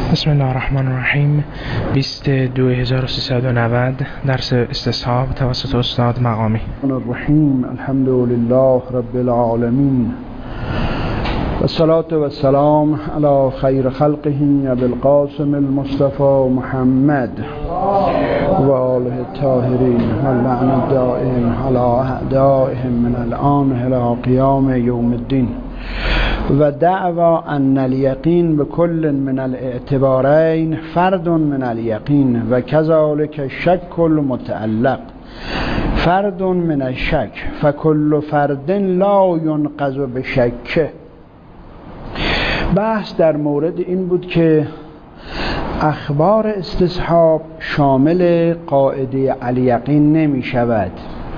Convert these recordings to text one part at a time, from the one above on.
بسم الله الرحمن الرحیم. 22,390 درس استصحاب توسط استاد مقامی. الرحیم الحمد لله رب العالمین و الصلاة و السلام علی خیر خلقه ابی القاسم المصطفى محمد و آله الطاهرین و اللعن الدائم علی اعدائهم من الآن الی قیام یوم الدین و دعوا ان الیقین بكل من الاعتبارین فرد من الیقین و كذلك الشک المتعلق فرد من الشک فكل فرد لا ينقض بشک. بحث در مورد این بود که اخبار استصحاب شامل قاعده الیقین نمی شود.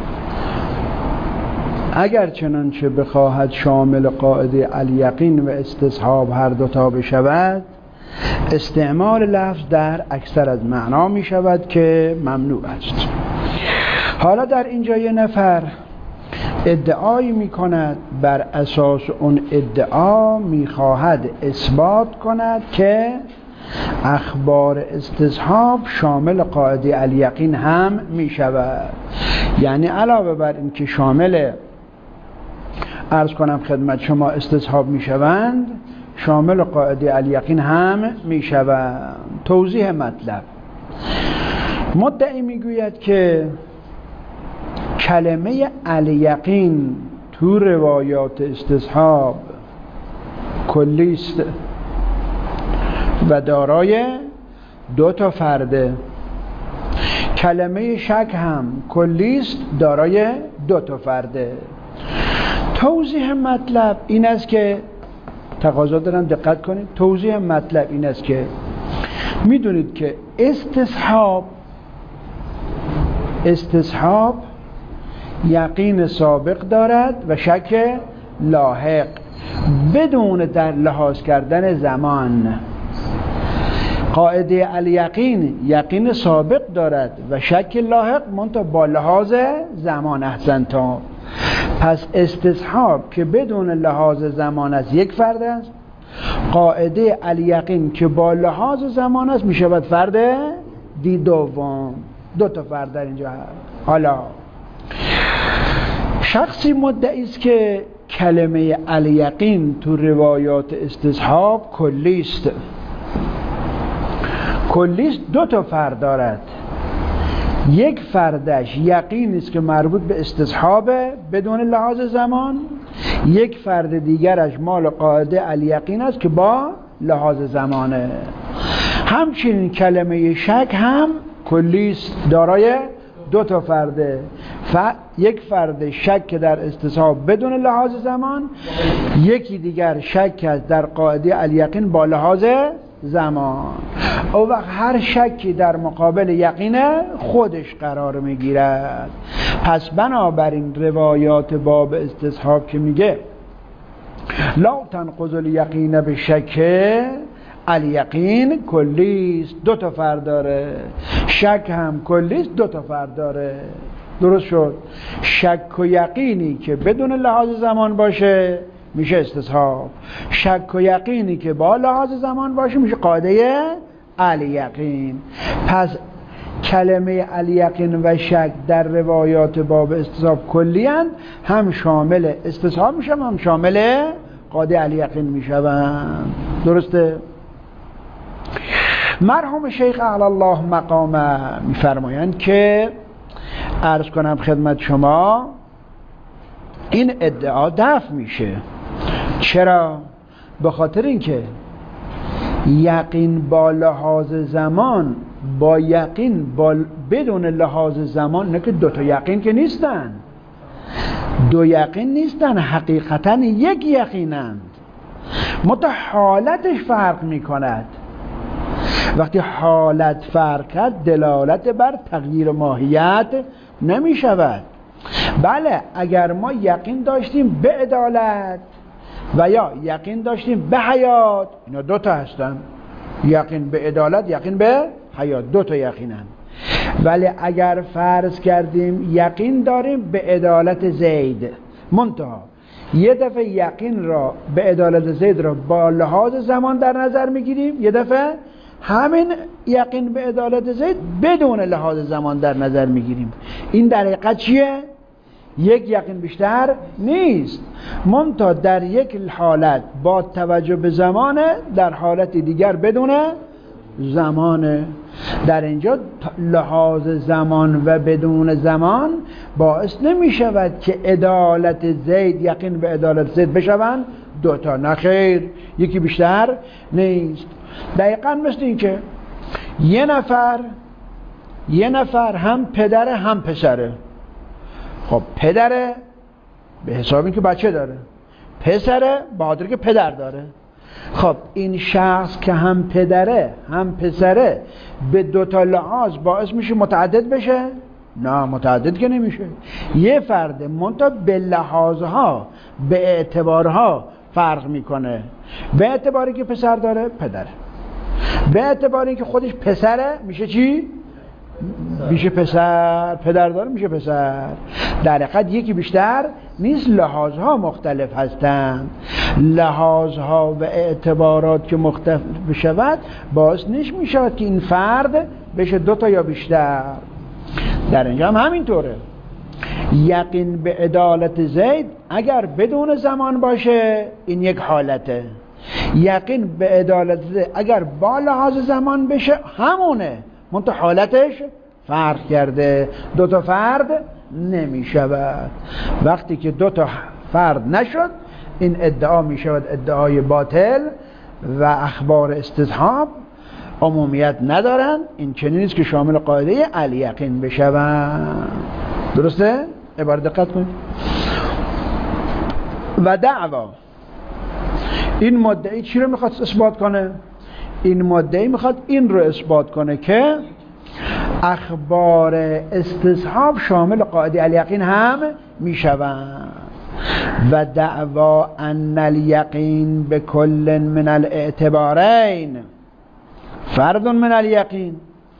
اگر چنانچه بخواهد شامل قاعده الیقین و استصحاب هر دوتا بشود، استعمال لفظ در اکثر از معنا می شود که ممنوع است. حالا در اینجا یه نفر ادعایی می کند، بر اساس اون ادعا می خواهد اثبات کند که اخبار استصحاب شامل قاعده الیقین هم می شود. یعنی علاوه بر این که شامل عرض کنم خدمت شما استصحاب می شوند، شامل قاعده الیقین هم می شوند. توضیح مطلب: مدعی می گوید که کلمه الیقین تو روایات استصحاب کلی است و دارای دو تا فرده. کلمه شک هم کلی است، دارای دو تا فرده. توضیح مطلب این است که تقاضا دارم دقت کنید. توضیح مطلب این است که میدونید که استصحاب یقین سابق دارد و شک لاحق بدون در لحاظ کردن زمان. قاعده الیقین یقین سابق دارد و شک لاحق منتها با لحاظ زمان. احسنتم. پس استصحاب که بدون لحاظ زمان است یک فرد است، قاعده الیقین که با لحاظ زمان است می شود فرد دوم. دو تا فرد در اینجا هست. حالا شخصی مدعی است که کلمه الیقین تو روایات استصحاب کلی است. کلی است، دو تا فرد دارد. یک فردش یقین است که مربوط به استصحاب بدون لحاظ زمان، یک فرد دیگرش مال قاعده الیقین است که با لحاظ زمانه. همچنین کلمه شک هم کلی است، دارای دو تا فرده. یک فرد شک در استصحاب بدون لحاظ زمان، یکی دیگر شک است در قاعده الیقین با لحاظ زمان. او وقت هر شکی در مقابل یقین خودش قرار میگیرد. پس بنابراین روایات باب استصحاب که میگه لا تنقض الیقین به شک، الیقین کلی است، دو تا فرد داره. شک هم کلی است، دو تا فرد داره. درست شد؟ شک و یقینی که بدون لحاظ زمان باشه میشه استصحاب، شک و یقینی که با لحاظ زمان باشه میشه قاعده الیقین. پس کلمه الیقین و شک در روایات باب استصحاب کلی اند، هم شامل استصحاب میشن هم شامل قاعده الیقین میشوند. درسته؟ مرحوم شیخ اعلی الله مقامه میفرمایند که عرض کنم خدمت شما این ادعا دفع میشه. چرا؟ به خاطر اینکه یقین با لحاظ زمان با یقین بدون لحاظ زمان، نه که دو تا یقین که نیستن، دو یقین نیستن، حقیقتا یک یقینند، حالتش فرق میکند. وقتی حالت فرق کرد دلالت بر تغییر ماهیت نمی شود. بله، اگر ما یقین داشتیم به عدالت و یا یقین داشتیم به حیات، اینا دو تا هستن، یقین به عدالت، یقین به حیات، دو تا یقینن. ولی اگر فرض کردیم یقین داریم به عدالت زید، منتها یه دفعه یقین را به عدالت زید را با لحاظ زمان در نظر میگیریم، یه دفعه همین یقین به عدالت زید بدون لحاظ زمان در نظر میگیریم. این در حقیقت چیه؟ یک یقین بیشتر نیست، منتها در یک حالت با توجه به زمانه، در حالت دیگر بدون زمانه. در اینجا لحاظ زمان و بدون زمان باعث نمی شود که عدالت زید، یقین به عدالت زید بشوند دوتا، نه خیر، یکی بیشتر نیست. دقیقا مثل این که یه نفر هم پدره هم پسره. خب پدره به حساب این که بچه داره، پسره به خاطر که پدر داره. خب این شخص که هم پدره هم پسره به دوتا لحاظ باعث میشه متعدد بشه؟ نه، متعدد که نمیشه. یه فرد منتها به لحاظها، به اعتبارها فرق میکنه. به اعتباری که پسر داره پدره، به اعتباری که خودش پسره میشه چی؟ میشه پسر. پدر داره میشه پسر. در حقیقت یکی بیشتر نیست، لحاظها مختلف هستند. لحاظها و اعتبارات که مختلف بشود باعث میشود که این فرد بشه دوتا یا بیشتر. در اینجا هم همینطوره. یقین به عدالت زید اگر بدون زمان باشه این یک حالته. یقین به عدالت زید اگر با لحاظ زمان بشه همونه، منتها حالتش فرق کرده، دوتا فرد نمی شود. وقتی که دوتا فرد نشد این ادعا می شود ادعای باطل و اخبار استصحاب عمومیت ندارن. این چنین نیست که شامل قاعده الیقین بشوند. درسته؟ عبارت دقت کنید. و دعوا، این مدعی چی رو میخواد اثبات کنه؟ این مدعی میخواد این رو اثبات کنه که اخبار استصحاب شامل قاعده الیقین هم میشوند. و دعوا ان الیقین بکل من الاعتبارین فرد من الیقین،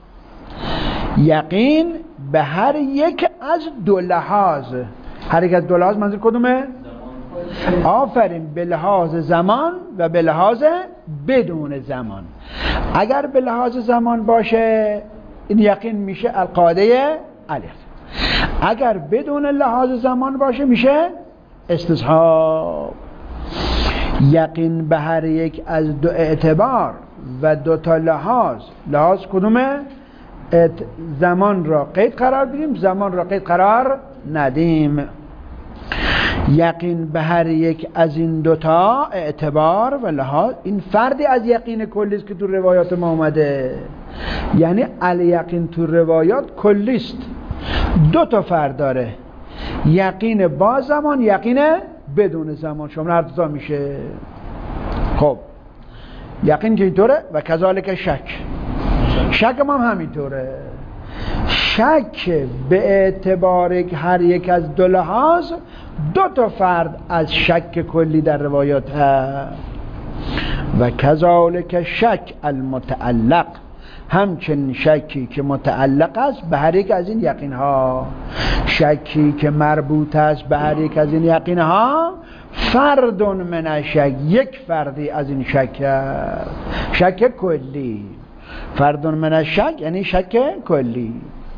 یقین به هر یک از دو لحاظ. هر یک از دو لحاظ منظور کدومه؟ آفرین، به لحاظ زمان و به لحاظ بدون زمان. اگر به لحاظ زمان باشه این یقین میشه القاعده الیقین، اگر بدون لحاظ زمان باشه میشه استصحاب. یقین به هر یک از دو اعتبار و دو تا لحاظ. لحاظ کدومه؟ زمان را قید قرار بدیم، زمان را قید قرار ندیم. یقین به هر یک از این دوتا اعتبار و لحاظ، این فردی از یقین کلی است که تو روایات ما اومده. یعنی الیقین تو روایات کلی است، دو تا فرد داره، یقین با زمان، یقین بدون زمان، شامل هر دو تا میشه. خب یقین که اینطوره و کذالک شک هم همینطوره. شک به اعتبار هر یک از دو لحاظ دو تا فرد از شک کلی در روایات هست. و کذالک شک المتعلق، همچنین شکی که متعلق است به هر یک از این یقین ها. شکی که مربوط است به هر یک از این یقین ها فرد من الشک، یک فردی از این شک است. شک کلی، فرد من الشک یعنی شک کلی.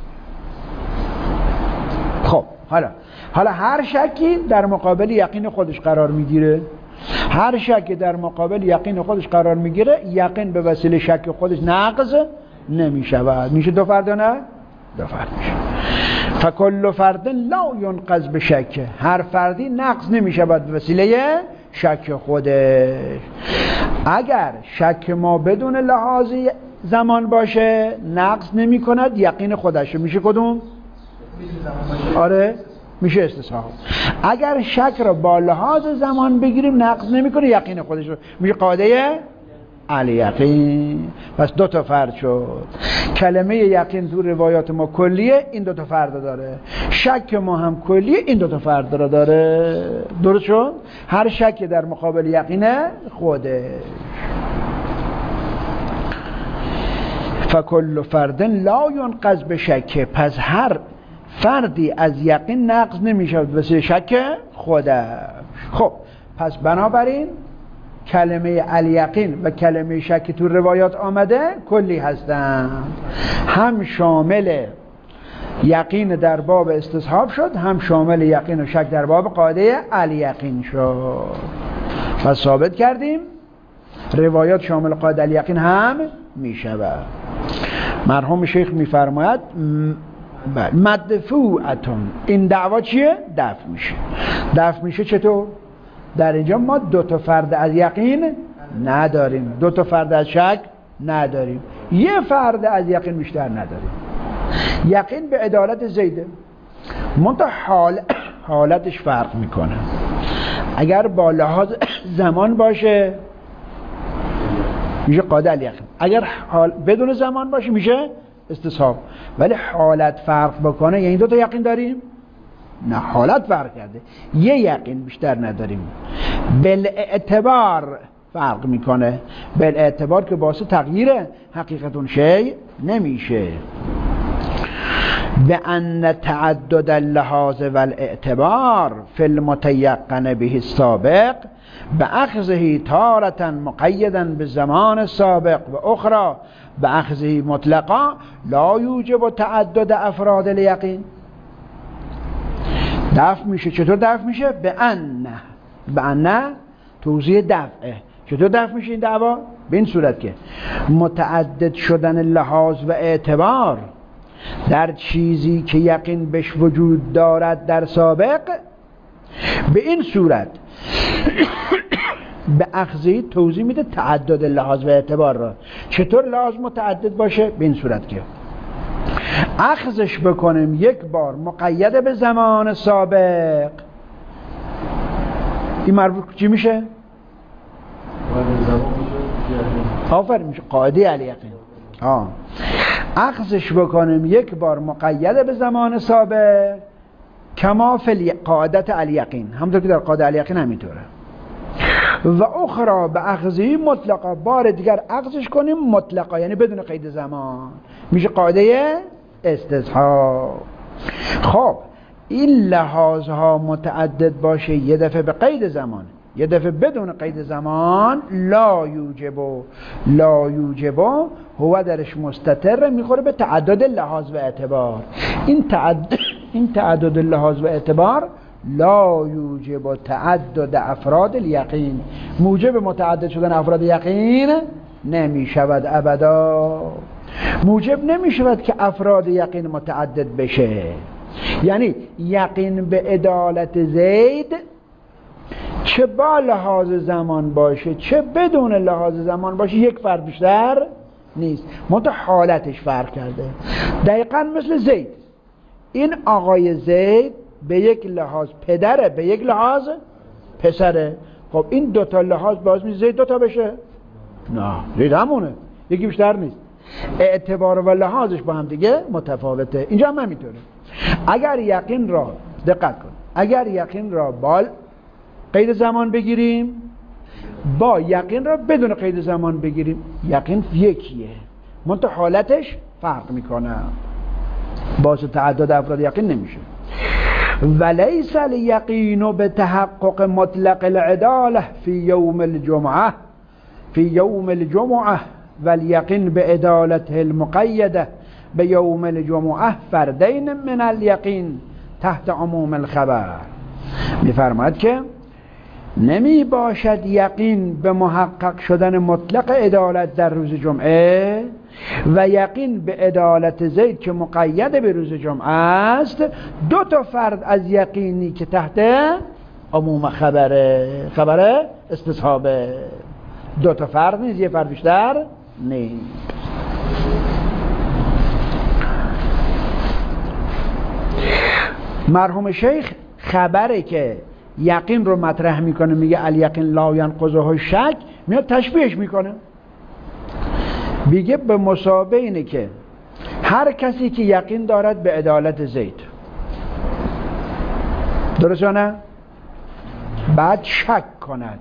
خب حالا هر شکی در مقابل یقین خودش قرار میگیره. هر شکی در مقابل یقین خودش قرار میگیره، یقین به وسیله شک خودش نقض نمیشود. میشه دو فرد نه؟ دو فرد میشه. فکل فرد لا ینقض به شک، هر فردی نقض نمیشود به وسیله شک خودش. اگر شک ما بدون لحاظ زمان باشه نقض نمی کند یقین خودش. میشه کدوم؟ آره میشه استصحاب. اگر شک را با لحاظ زمان بگیریم نقض نمیکنه یقین خودش رو، میشه قاعده الیقین. پس دو تا فرد شد. کلمه یقین تو روایات ما کلیه، این دو تا فرد داره. شک ما هم کلیه، این دو تا فرد داره. درست شد؟ هر شک در مقابل یقین خودش. فکل فرد لا ینقض به شک، پس هر فردی از یقین نقض نمیشه واسه شک خودش. خب پس بنابراین کلمه الیقین و کلمه شک تو روایات آمده کلی هستند، هم شامل یقین در باب استصحاب شد، هم شامل یقین و شک در باب قاعده الیقین شد. و ثابت کردیم روایات شامل قاعده الیقین هم می شود. مرحوم شیخ می فرماید مدفوعتون، این دعوا چیه؟ دفع میشه. دفع میشه چطور؟ در اینجا ما دو تا فرد از یقین نداریم، دو تا فرد از شک نداریم، یه فرد از یقین بیشتر نداریم. یقین به عدالت زیده، منتها حالتش فرق میکنه. اگر با لحاظ زمان باشه میشه قاعده الیقین، اگر بدون زمان باشه میشه استصحاب. ولی حالت فرق بکنه، یعنی دو تا یقین داریم؟ نه، حالت فرق کرده، یه یقین بیشتر نداریم. بالاعتبار فرق میکنه، بالاعتبار که باعث تغییر حقیقت اون شی نمیشه. بأن تعدد اللحاظ والاعتبار في المتيقن به السابق بأخذه تارة مقيدا بالزمان السابق و اخرى بأخذه مطلقا لا يوجب تعدد افراد الیقین. دفع میشه. چطور دفع میشه؟ بأن توضیح دفعه. چطور دفع میشه این دعوا؟ به این صورت که متعدد شدن لحاظ و اعتبار در چیزی که یقین بهش وجود دارد در سابق، به این صورت به اخذی توضیح میده تعدد لحاظ و اعتبار را. چطور لحاظ متعدد باشه؟ به این صورت که اخذش بکنیم یک بار مقید به زمان سابق، این مربوط چی میشه؟ آفرین، میشه قاعده الیقین. اخذش بکنیم یک بار مقید به زمان سابق کما فی قاعدت الیقین، همونطور که در قاعده الیقین همینطوره. و اخرى به اخذی مطلقا، بار دیگر اخذش کنیم مطلقا، یعنی بدون قید زمان، میشه قاعده استصحاب. خب این لحاظها متعدد باشه، یه دفعه به قید زمان، یه دفعه بدون قید زمان، لا یوجب هو درش مستتر میخوره به تعدد لحاظ و اعتبار. این تعدد لحاظ و اعتبار لا یوجب تعدد افراد الیقین، موجب متعدد شدن افراد یقین نمی شود ابدا. موجب نمی شود که افراد یقین متعدد بشه. یعنی یقین به عدالت زید چه با لحاظ زمان باشه چه بدون لحاظ زمان باشه یک فرد بیشتر نیست، منتها حالتش فرق کرده. دقیقاً مثل زید، این آقای زید به یک لحاظ پدره، به یک لحاظ پسره. خب این دوتا لحاظ باعث میشه زید دوتا بشه؟ نه، زید همونه، یکی بیشتر نیست. اعتبار و لحاظش با هم دیگه متفاوته. اینجا هم همینطوره. اگر یقین را دقت کن، اگر یقین را با قید زمان بگیریم با یقین را بدون قید زمان بگیریم، یقین یکیه، منتها حالتش فرق میکنه، باعث تعدد افراد یقین نمیشه. ولیس الیقین بتحقق مطلق العداله فی یوم الجمعه والیقین بعدالته المقیده به یوم الجمعه فردین من الیقین تحت عموم الخبر. میفرماید که نمی باشد یقین به محقق شدن مطلق عدالت در روز جمعه و یقین به عدالت زید که مقید به روز جمعه است دو تا فرد از یقینی که تحت عموم خبره استصحابه. دو تا فرد نیست، یه فرد بیشتر نیست. مرحوم شیخ خبره که یقین رو مطرح میکنه، میگه الیقین لا ینقضه شک، میاد تشبیهش میکنه، میگه به مثابه اینه که هر کسی که یقین دارد به عدالت زید، درست یا نه؟ بعد شک کند،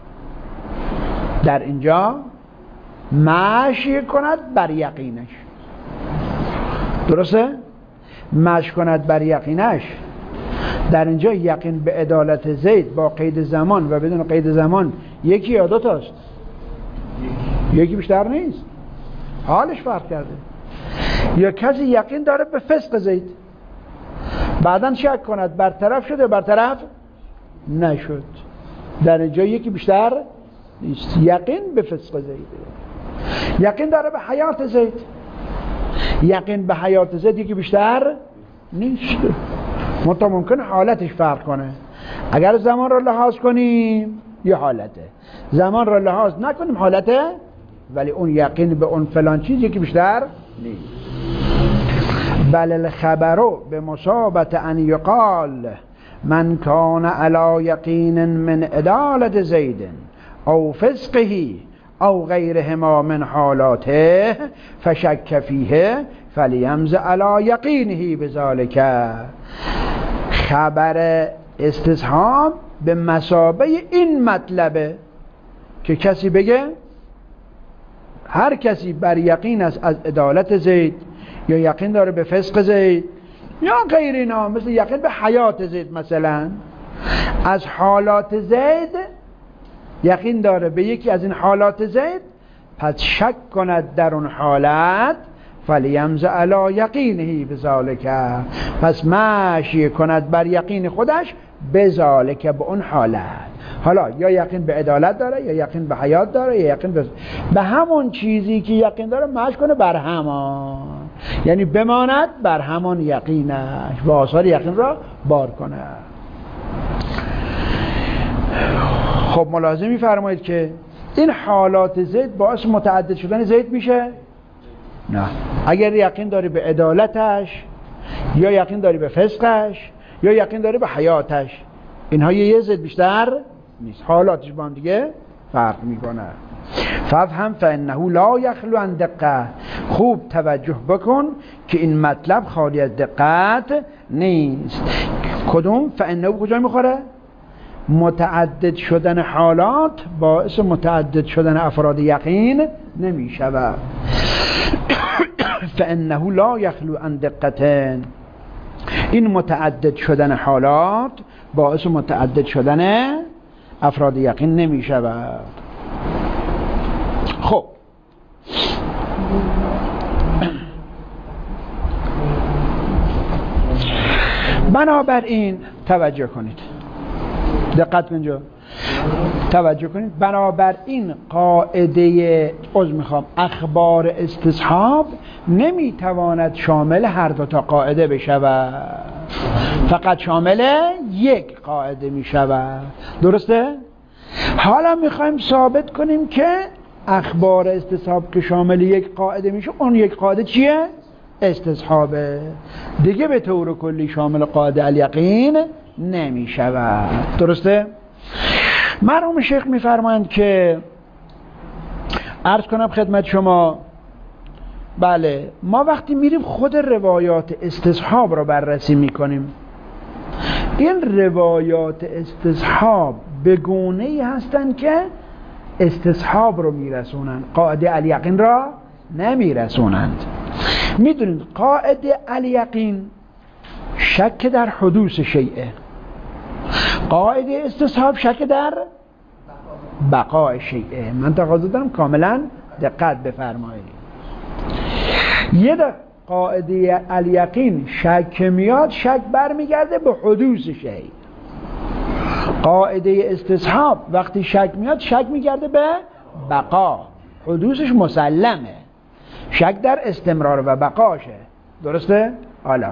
در اینجا مشی کند بر یقینش، درسته؟ مشی کند بر یقینش، در اینجا یقین به عدالت زید با قید زمان و بدون قید زمان یکی یا دو تاست؟ یکی بیشتر نیست. حالش فرق کرده. یا کسی یقین داره به فسق زید، بعداً شک کند برطرف شده برطرف نشد، در اینجا یکی بیشتر نیست. یقین به فسق زید، یقین داره به حیات زید، یقین به حیات زید یکی بیشتر نیست. منتها ممکن حالتش فرق کنه. اگر زمان را لحاظ کنیم یه حالته، زمان را لحاظ نکنیم حالته، ولی اون یقین به اون فلان چیز یکی بیشتر نیست. بل الخبر بمثابة ان یقال من کان علی یقین من عدالة زید او فسقه او غیرهما من حالاته فشک فیه فلیمز علی یقینه بذالک. خبر استصحاب به مثابه این مطلبه که کسی بگه هر کسی بر یقین است از عدالت زید، یا یقین داره به فسق زید، یا غیر اینا، مثل یقین به حیات زید، مثلا از حالات زید یقین داره به یکی از این حالات زید، پس شک کند در اون حالت، فلیمز علی یقینه بذالک، پس مشی کند بر یقین خودش بذالک، به اون حالت. حالا یا یقین به عدالت داره، یا یقین به حیات داره، یا یقین به همون چیزی که یقین داره مشی کنه بر همان، یعنی بماند بر همان یقینش و آثار یقین را بار کنه. خب ملاحظه می‌فرمایید که این حالات زید باعث متعدد شدن زید میشه؟ نه. اگر یقین داری به عدالتش، یا یقین داری به فسقش، یا یقین داری به حیاتش، اینها یه زید بیشتر نیست، حالاتش با هم دیگه فرق میکنه. فهم فانه لا یخلو عن دقت. خوب توجه بکن که این مطلب خالی از دقت نیست. کدوم؟ فانه کجا میخوره؟ متعدد شدن حالات باعث متعدد شدن افراد یقین نمی شود. فانه لا یخلو عن دقت. این متعدد شدن حالات باعث متعدد شدن افراد یقین نمی شود. خب بنابراین توجه کنید، دقت کنید، توجه کنید. بنابراین قاعده اخبار استصحاب نمیتواند شامل هر دو تا قاعده بشود، فقط شامل یک قاعده میشود. درسته؟ حالا میخوایم ثابت کنیم که اخبار استصحاب که شامل یک قاعده میشه، اون یک قاعده چیه؟ استصحابه دیگه، به طور کلی شامل قاعده الیقین نمیشود. درسته؟ مرحوم شیخ میفرمایند که عرض کنم خدمت شما، بله ما وقتی میریم خود روایات استصحاب رو بررسی میکنیم، این روایات استصحاب به گونه‌ای هستند که استصحاب رو میرسونند، قاعده الیقین را نمیرسونند. میدونید قاعده الیقین شک در حدوث شیء، قاعده استصحاب شک در بقاء شیء. من تقاضا دارم کاملا دقت بفرمایید. یه قاعده الیقین شک میاد، شک برمیگرده به حدوث شیء. قاعده استصحاب وقتی شک میاد، شک میگرده به بقا، حدوثش مسلمه، شک در استمرار و بقاشه. درسته؟ حالا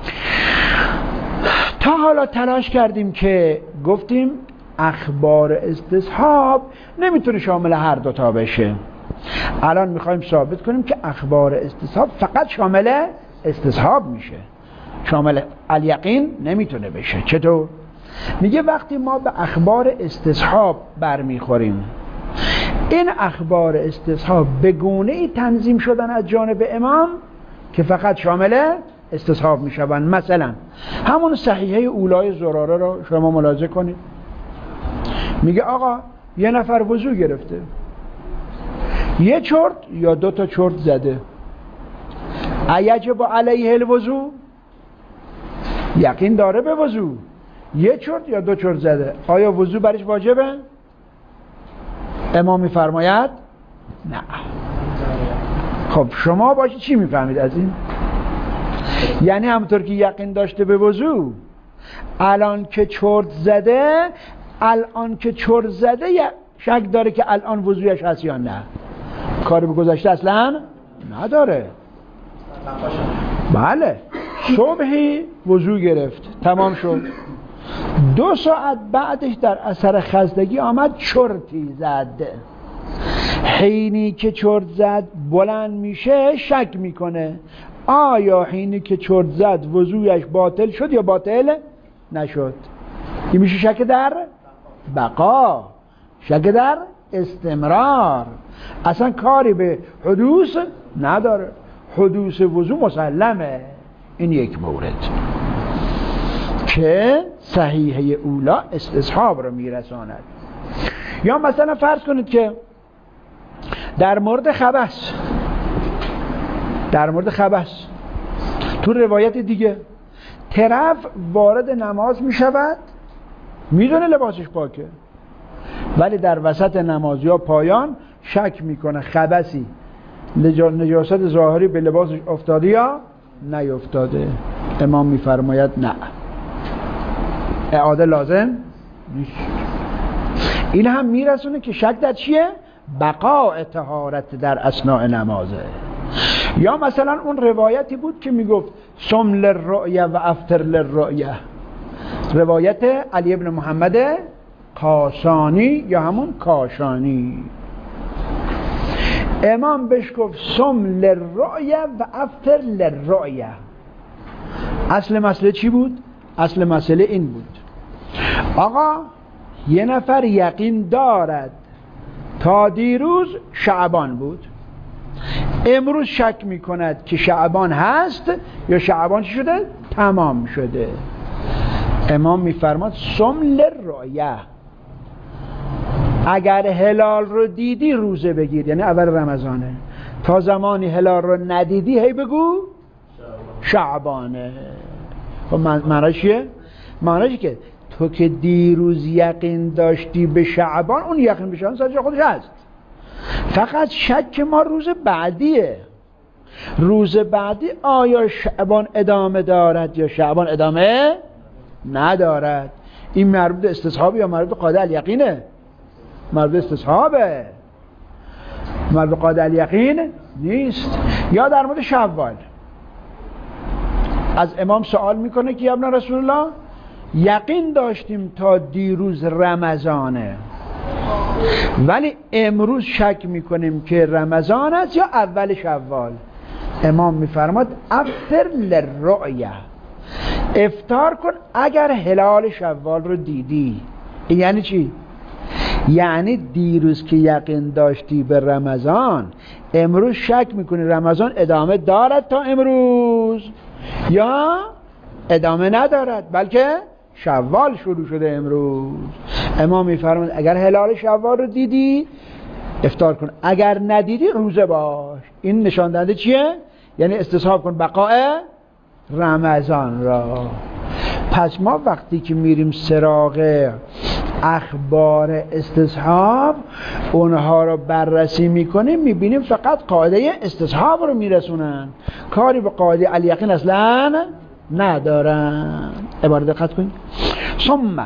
تا حالا تلاش کردیم که گفتیم اخبار استصحاب نمیتونه شامل هر دوتا بشه. الان میخوایم ثابت کنیم که اخبار استصحاب فقط شامل استصحاب میشه، شامل الیقین نمیتونه بشه. چطور؟ میگه وقتی ما به اخبار استصحاب برمیخوریم، این اخبار استصحاب به گونه‌ای تنظیم شدن از جانب امام که فقط شامل استصحاب میشوند. مثلا همون صحیحه اولای زراره رو شما ملاحظه کنید، میگه آقا یه نفر وضو گرفته، یه چرت یا دو تا چرت زده، ایجب علیه الوضو، یقین داره به وضو، یه چرت یا دو چرت زده، آیا وضو برش واجبه؟ امام میفرماید نه. خب شما باشی چی میفهمید از این؟ یعنی همونطور که یقین داشته به وضو، الان که چرت زده شک داره که الان وضویش هست یا نه. کاری به گذشته اصلا نداره. بله، صبحی وضو گرفت تمام شد، 2 ساعت بعدش در اثر خستگی آمد چرتی زد. حینی که چرت زد بلند میشه شک میکنه آیا حینی که چرت زد وضویش باطل شد یا باطل نشد. این میشه شک در بقا، شک در استمرار، اصلا کاری به حدوث نداره. حدوث وضو مسلمه. این یک مورد که صحیحه اولا استصحاب رو میرساند. یا مثلا فرض کنید که در مورد خبث تو روایت دیگه طرف وارد نماز میشود، میدونه لباسش پاکه، ولی در وسط نماز یا پایان شک میکنه خبثی، نجاست ظاهری به لباسش افتاده یا نیفتاده. امام میفرماید نه، اعاده لازم نیست. این هم میرسونه که شک در چیه؟ بقاء طهارت در اثناء نمازه. یا مثلا اون روایتی بود که میگفت صم للرؤیه و افطر للرؤیه، روایت علی ابن محمد کاشانی یا همون کاشانی. امام بهش گفت صم للرؤیه و افطر للرؤیه. اصل مسئله چی بود؟ اصل مسئله این بود آقا یه نفر یقین دارد تا دیروز شعبان بود، امروز شک میکند که شعبان هست یا شعبان چی شده؟ تمام شده. امام میفرماد صم للرؤیه، اگر هلال رو دیدی روزه بگیر، یعنی اول رمضانه، تا زمانی هلال رو ندیدی هی بگو شعبانه. خب معناش چیه؟ معناش که تو که دیروز یقین داشتی به شعبان، اون یقین به شعبان سر جای خودش هست، فقط شک ما روز بعدیه. روز بعدی آیا شعبان ادامه دارد یا شعبان ادامه ندارد. این مربوط به استصحاب یا مربوط به قاطع الیقینه؟ مربوط به استصحابه، مربوط به قاطع الیقین نیست. یا در مورد شوال از امام سوال میکنه که یا ابن رسول الله یقین داشتیم تا دیروز رمضانه، ولی امروز شک میکنیم که رمضان است یا اول شوال. امام میفرماد افطر للرؤیه، افطار کن اگر هلال شوال رو دیدی. این یعنی چی؟ یعنی دیروز که یقین داشتی به رمضان، امروز شک میکنی رمضان ادامه دارد تا امروز یا ادامه ندارد، بلکه شوال شروع شده امروز. امام میفرماید اگر هلال شوال رو دیدی افطار کن، اگر ندیدی روزه باش. این نشان دهنده چیه؟ یعنی استصحاب کن بقاء رمضان را. پس ما وقتی که میریم سراغ اخبار استصحاب اونها رو بررسی میکنیم، میبینیم فقط قاعده استصحاب رو میرسونن، کاری به قاعده الیقین اصلا ندارن. عبارت دقت کنید. ثم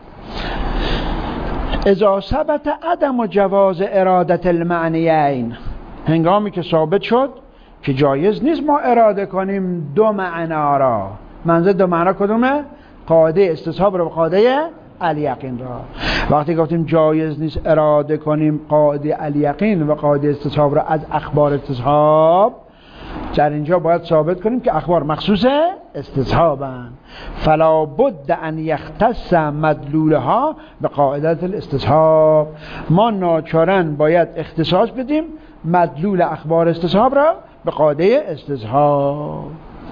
اذا ثبت عدم جواز ارادت المعنیین، هنگامی که ثابت شد که جایز نیست ما اراده کنیم دو معنا را. منظور دو معنا کدومه؟ قاعده استصحاب رو به قاعده الیقین را. وقتی گفتیم جایز نیست اراده کنیم قاعده الیقین و قاعده استصحاب را از اخبار استصحاب، در اینجا باید ثابت کنیم که اخبار مخصوص استصحابند، فلا بد ان یختص مدلولها به قاعده الاستصحاب. ما ناچارن باید اختصاص بدیم مدلول اخبار استصحاب را به قاعده استصحاب.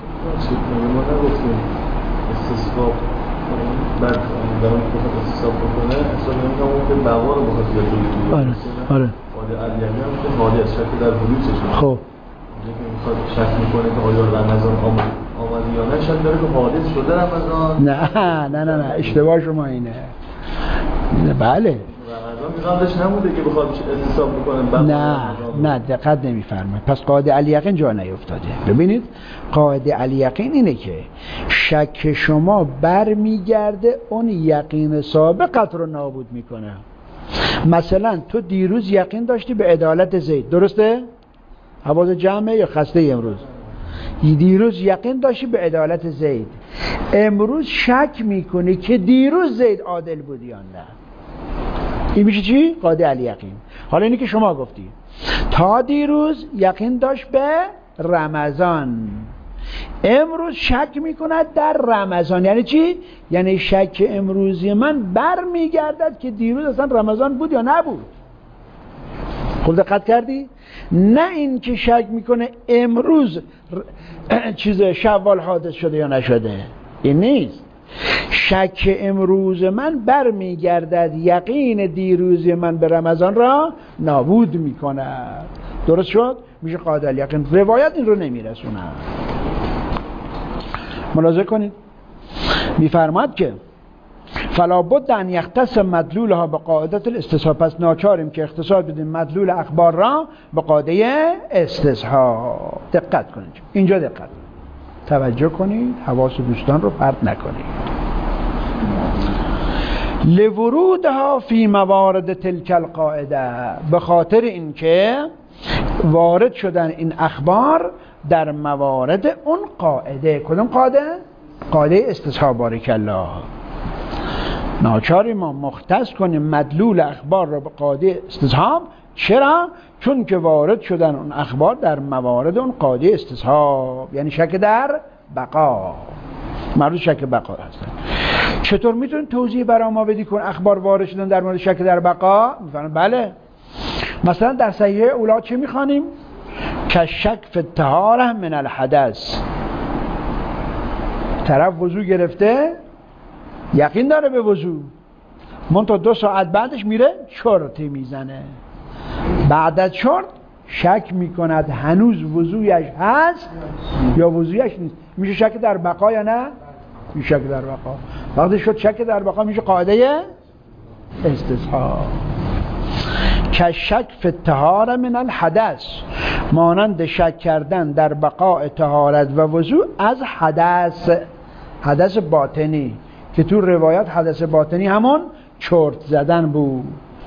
استصحاب بعد دارم که استصحاب بکنه اصلا نمیگم که بقا رو بخواد بیاد. آره قاعده الیقین هم که حالی از شک در حدوثش. خب میخواد شک میکنه که آیا رمضان آمد یا نه، شک داره که حادث شده رمضان. نه اشتباه شما اینه. بله رمضان میقامش نموده که بخواد احتساب بکنه. نه دقت نمیفرمایید. پس قاعده الیقین جا نیفتاده. ببینید قاعده الیقین اینه که شک شما برمیگرده اون یقین سابقت رو نابود میکنه. مثلا تو دیروز یقین داشتی به عدالت زید، درسته؟ حواس جمعه یا خسته امروز؟ دیروز یقین داشتی به عدالت زید، امروز شک میکنی که دیروز زید عادل بود یا نه. این میشه چی؟ قاعده الیقین. حالا اینی که شما گفتی تا دیروز یقین داشت به رمضان، امروز شک میکند در رمضان. یعنی چی؟ یعنی شک امروزی من برمیگردد که دیروز اصلا رمضان بود یا نبود. خب دقت کردی؟ نه این که شک میکنه امروز چیز شوال حادث شده یا نشده. این نیست. شک امروز من برمیگردد یقین دیروزی من به رمضان را نابود میکند. درست شد؟ میشه قاعده الیقین. روایت این رو نمیرسونه. ملاحظه کنید میفرماد که فلا بد ان یختص مدلولها به قاعده الاستصحاب. پس ناچاریم که اختصاص بدیم مدلول اخبار را به قاعده استصحاب. دقت کنید اینجا، دقت توجه کنید، حواس دوستان رو پرت نکنید. لورودها فی موارد تلک القاعده، به خاطر اینکه وارد شدن این اخبار در موارد اون قاعده. کدوم قاعده؟ قاعده استصحاب. بارک الله. ناچاری ما مختص کنیم مدلول اخبار را به قاعده استصحاب. چرا؟ چون که وارد شدن اون اخبار در موارد اون قاعده استصحاب، یعنی شک در بقا. مربوط شک بقا هستن. چطور میتونی توضیح برای ما بدی کن اخبار وارد شدن در مورد شک در بقا؟ میفهمن بله. مثلا در صحیحه اولا چه میخوانیم؟ که شک فی الطهاره من الحدث. طرف وضو گرفته، یقین داره به وضو، منتها 2 ساعت بعدش میره چرتی میزنه. بعد از چرت شک میکند هنوز وضویش هست یا وضویش نیست. میشه شک در بقا یا نه؟ میشه شک در بقا. وقتی شد شک در بقا میشه قاعده استصحاب. که شک فی الطهاره من الحدث، مانند شک کردن در بقاء طهارت و وضو از حدث باطنی، که تو روایت حدث باطنی همون چرت زدن بود.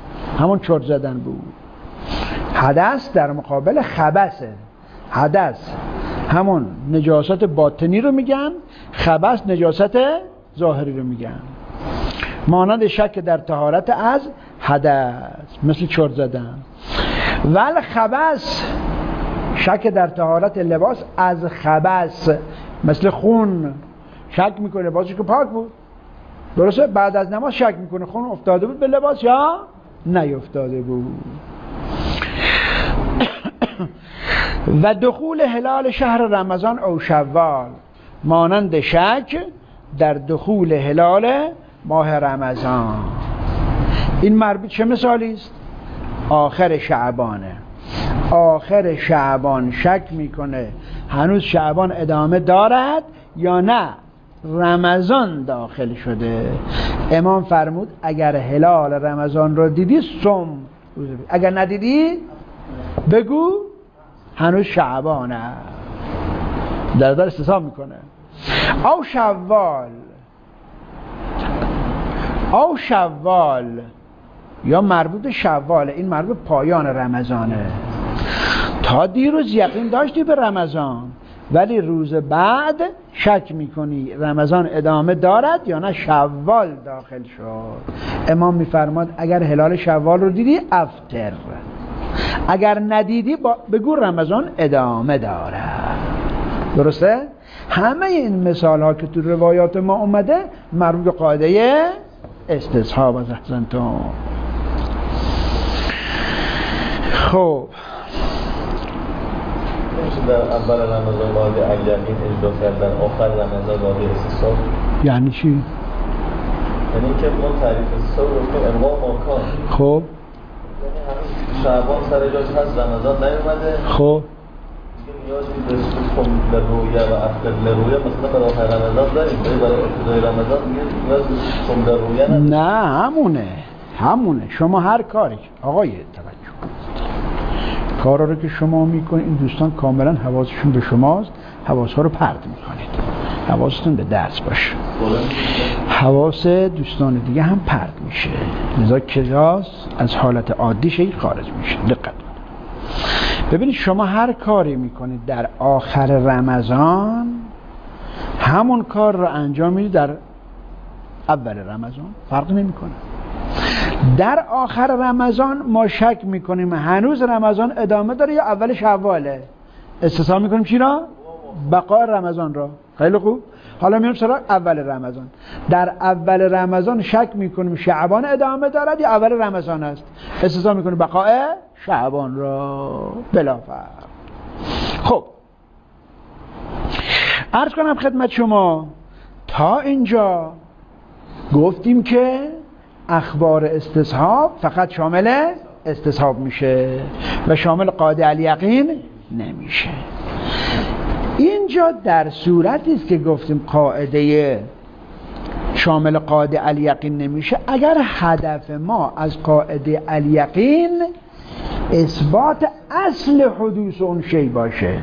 حدث در مقابل خبثه. حدث همون نجاست باطنی رو میگن، خبث نجاست ظاهری رو میگن. مانند شک در طهارت از حدث، مثل چرت زدن. ول خبث، شک در طهارت لباس از خبث، مثل خون. شک میکنه لباسش که پاک بود، درسته؟ بعد از نماز شک میکنه خون افتاده بود به لباس یا نیفتاده بود. و دخول هلال شهر رمضان او شوال، مانند شک در دخول هلال ماه رمضان. این مربوط چه مثالی است؟ آخر شعبانه. آخر شعبان شک میکنه هنوز شعبان ادامه دارد یا نه رمضان داخل شده. امام فرمود اگر هلال رمضان رو دیدی صم، اگر ندیدی بگو هنوز شعبانه. در استصحاب میکنه. او شوال یا مربوط شوال، این مربوط پایان رمضانه. تا دیروز یقین داشتی به رمضان ولی روز بعد شک میکنی رمضان ادامه دارد یا نه شوال داخل شد. امام میفرماد اگر هلال شوال رو دیدی افطر، اگر ندیدی بگو رمضان ادامه دارد. درسته؟ همه این مثال ها که تو روایات ما اومده مربوط به قاعده استصحاب از احسنتم. خب در اول رمضان قاعده الیقین اجرا کردن، آخر رمضان قاعده استصحاب. یعنی چی؟ یعنی که ما تعریف استصحاب رو کنیم انواع ماکان. خب یعنی همین شعبان سر جاش هست، رمضان نیومده. خب نیازی به صوم لرویه و افطر لرویه مثلا برای آخر رمضان داریم، برای ابتدای رمضان نیاز به صوم لرویه نه همونه. همونه. شما هر کاری آقای توجه کارا رو که شما میکنید، این دوستان کاملا حواسشون به شماست، حواسها رو پرت میکنید، حواستون به درس باشه، حواس دوستان دیگه هم پرت میشه، لذا کلاس از حالت عادی شی خارج میشه. دقت ببینید شما هر کاری میکنید در آخر رمضان همون کار رو انجام میدید در اول رمضان، فرق نمیکنه. در آخر رمضان ما شک میکنیم هنوز رمضان ادامه داره یا اول شواله، استثنا میکنیم چی را؟ بقای رمضان را. خیلی خوب، حالا میریم سراغ اول رمضان. در اول رمضان شک میکنیم شعبان ادامه دارد یا اول رمضان است، استثنا میکنیم بقای شعبان را بلا فرق. خب عرض کنم خدمت شما تا اینجا گفتیم که اخبار استصحاب فقط شامل استصحاب میشه و شامل قاعده الیقین نمیشه. اینجا در صورتی است که گفتیم قاعده شامل قاعده الیقین نمیشه اگر هدف ما از قاعده الیقین اثبات اصل حدوث اون شی باشه.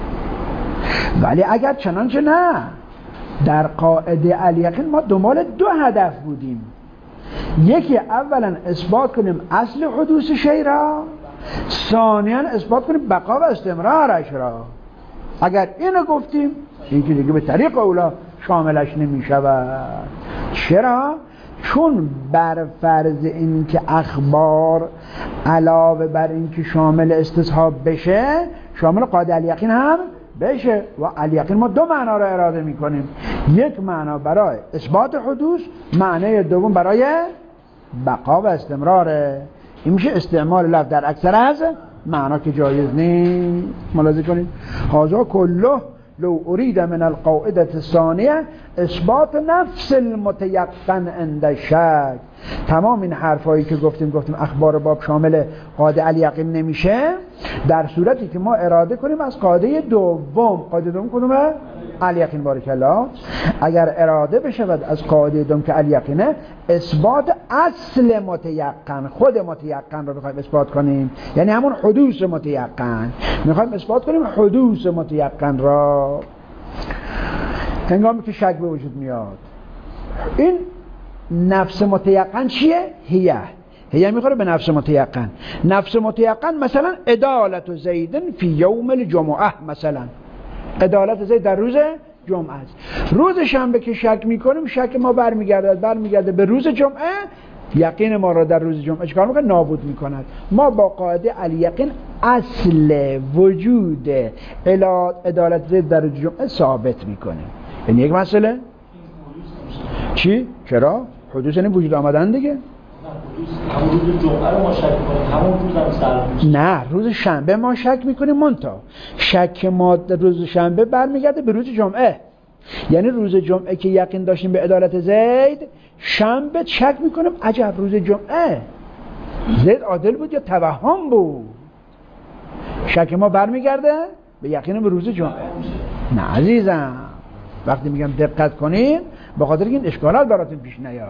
ولی اگر چنانچه نه، در قاعده الیقین ما دنبال دو هدف بودیم. یکی اولا اثبات کنیم اصل حدوث شی را، ثانیاً اثبات کنیم بقا و استمرارش را. اگر اینو گفتیم این که دیگه به طریق اولا شاملش نمی شود. چرا؟ چون بر فرض این که اخبار علاوه بر این که شامل استصحاب بشه شامل قاعده الیقین هم بشه و الیقین ما دو معنا را اراده می کنیم، یک معنا برای اثبات حدوث، معنی دوم برای بقا و استمراره. این میشه استعمال لفظ در اکثر از معنا که جایز نیست. ملاحظه کنید هذا کله لو اريد من القاعده الثانیه اثبات نفس المتيقن عند شک. تمام این حرفایی که گفتیم اخبار باب شامل قاعده الیقین نمیشه در صورتی که ما اراده کنیم از قاعده دوم. قاعده دوم کدومه؟ الیقین. بارک الله. اگر اراده بشود از قاعده دوم که الیقینه اثبات اصل متیقن، خود متیقن رو بخوایم اثبات کنیم، یعنی همون حدوث متیقن میخوایم اثبات کنیم، حدوث متیقن را هنگامی که شک به وجود میاد. این نفس متیقن چیه؟ هیه میخوره به نفس متیقن. نفس متیقن مثلا عدالت زیدن فی یوم الجمعه، مثلا عدالت زید در روز جمعه است. روز شنبه که شک میکنیم شک ما برمیگرده به روز جمعه، یقین ما را در روز جمعه چیکار میکنه؟ نابود میکند. ما با قاعده الیقین اصل وجود عدالت زید در روز جمعه ثابت میکنیم. این یک مسئله. چی؟ چرا؟ حدوث یعنی وجود آمدن دیگه. همون روز جمعه رو ما شک میکنیم، همون روز هم سر. نه، روز شنبه ما شک میکنیم، منتها شک ما روز شنبه برمیگرده به روز جمعه. یعنی روز جمعه که یقین داشتیم به عدالت زید، شنبه شک میکنیم عجب روز جمعه زید عادل بود یا توهم بود. شک ما برمیگرده به یقین به روز جمعه. نه عزیزم، وقتی میگم دقت کنین به خاطر این اشکالات براتون پیش نیاد.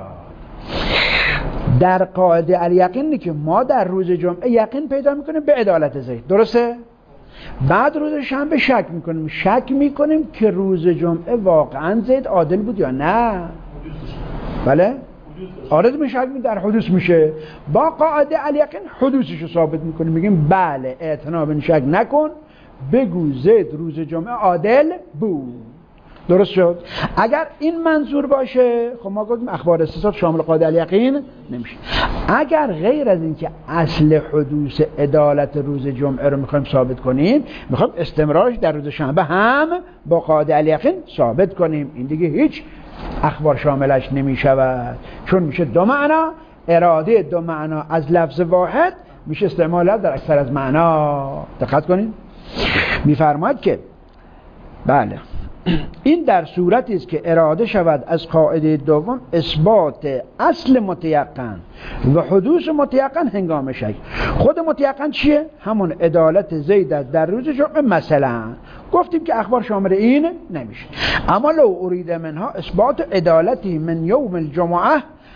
در قاعده الیقین که ما در روز جمعه یقین پیدا میکنیم به عدالت زید، درسته؟ بعد روز شنبه شک میکنیم که روز جمعه واقعا زید عادل بود یا نه. بله؟ آره، شک در حدوث میشه. با قاعده الیقین حدوثش رو ثابت میکنیم، میگیم بله اعتنا به شک نکن، بگو زید روز جمعه عادل بود. درست شد؟ اگر این منظور باشه خب ما گفتیم اخبار استصحاب شامل قاعده الیقین نمیشه. اگر غیر از این که اصل حدوث عدالت روز جمعه رو میخوایم ثابت کنیم، میخوایم استمرارش در روز شنبه هم با قاعده الیقین ثابت کنیم، این دیگه هیچ اخبار شاملش نمیشود، چون میشه دو معنا. اراده دو معنا از لفظ واحد میشه استعمال در اکثر از معنا. دقت کنید میفرماید که بله این در صورتی است که اراده شود از قاعده دوم اثبات اصل متیقن و حدوث متیقن هنگام شک. خود متیقن چیه؟ همون عدالت زید در روز جمعه. مثلا گفتیم که اخبار شامل این نمیشه. اما لو اريد منها اثبات عدالتی من یوم الجمعه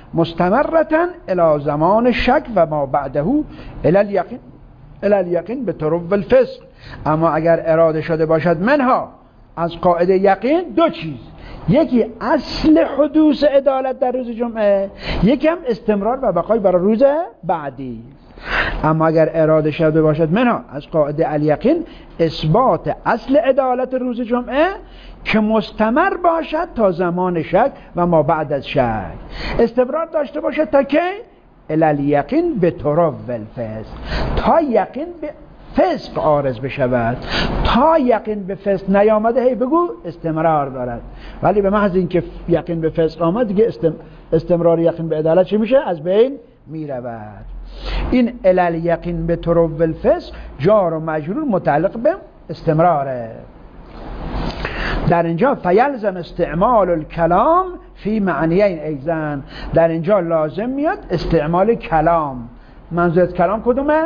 مستمرة الى زمان شک و ما بعده الى الیقین به طرف الفسق. اما اگر اراده شده باشد منها از قاعده یقین دو چیز، یکی اصل حدوث عدالت در روز جمعه، یکی هم استمرار و بقای برای روز بعدی. اما اگر اراده شده باشد منها از قاعده الیقین اثبات اصل عدالت روز جمعه که مستمر باشد تا زمان شک و ما بعد از شک، استمرار داشته باشد تا که الیقین به طرف الفسق، تا یقین به فسق عارض بشود. تا یقین به فسق نیامده هی بگو استمرار دارد، ولی به محض اینکه یقین به فسق آمد دیگه استمرار یقین به عدالت چی میشه؟ از بین میرود. این الیقین به طرف الفسق جار و مجرور متعلق به استمراره. در اینجا فیلزم استعمال الکلام فی معنیین ایزن، در اینجا لازم میاد استعمال کلام. منظور کلام کدومه؟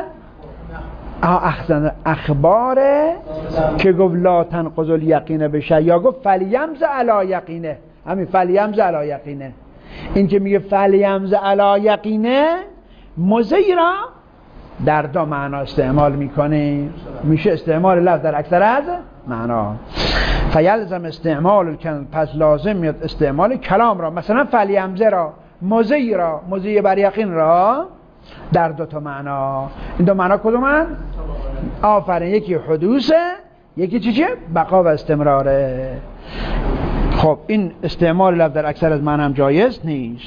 اخباره که گفت لا تنقض الیقین بشه، یا گفت فلیمز علی یقینه. همین فلیمز علی یقینه، این که میگه فلیمز علی یقینه مزی را در دو معنا استعمال میکنه، میشه استعمال لفظ در اکثر از معنا. فیلزم استعمال الکلام، پس لازم میاد استعمال کلام را، مثلا فلیمزه را، مزی را، مزی بر یقین را در دو تا معنا. این دو معنا کدومن؟ آفرین، یکی حدوثه، یکی چیه؟ بقا و استمراره. خب این استعمال لفظ در اکثر از معنا هم جایز نیست.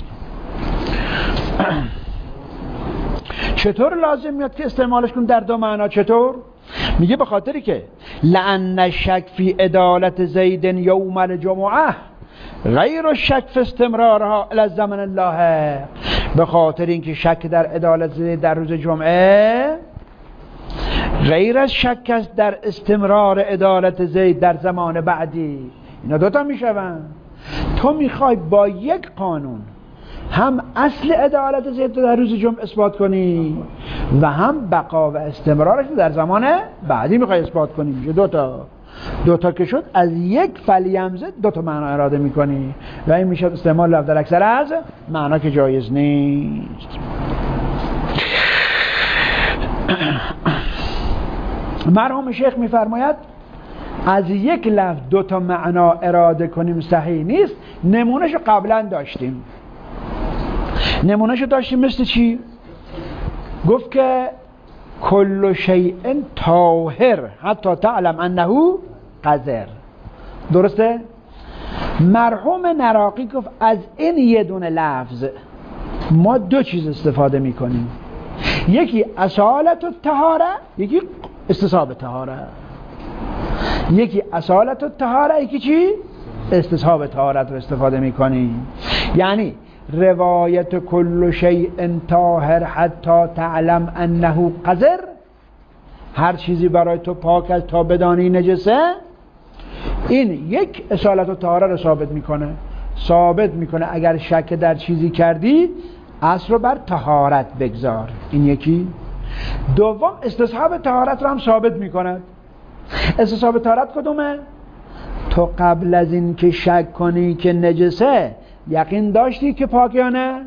چطور لازم میاد که استعمالش کن در دو معنا؟ چطور؟ میگه به خاطری که لأن الشک فی عدالت زید یوم الجمعه غیر الشک فی استمرارها الی زمن الله، به خاطر اینکه شک در عدالت زید در روز جمعه غیر از شک است در استمرار عدالت زید در زمان بعدی. اینا دوتا میشون. تو میخوای با یک قانون هم اصل عدالت زید در روز جمعه اثبات کنی و هم بقا و استمرارش در زمان بعدی میخوای اثبات کنی. میشه دوتا که شد از یک فلیمزه دوتا معنا اراده میکنی و این میشه استعمال لفظ در اکثر از معنا که جایز نیست. مرحوم شیخ میفرماید از یک لفظ دوتا معنا اراده کنیم صحیح نیست. نمونهشو قبلا داشتیم. نمونهشو داشتیم مثل چی؟ گفت که کل شیء طاهر حتی تعلم انه قذر. درسته؟ مرحوم نراقی گفت از این یه دونه لفظ ما دو چیز استفاده میکنیم، یکی اصالت الطهاره، یکی استصحاب طهاره. یکی اصالت الطهاره، یکی چی؟ استصحاب طهارت رو استفاده میکنیم. یعنی روایت کل شیء طاهر حتی تعلم انه قذر، هر چیزی برای تو پاک است تا بدانی نجسه، این یک اصالت و طهاره رو ثابت میکنه اگر شک در چیزی کردی اصل رو بر طهارت بگذار. این یکی. دوم استصحاب طهارت رو هم ثابت میکنه. استصحاب طهارت کدومه؟ تو قبل از این که شک کنی که نجسه یقین داشتی که پاک یا نه؟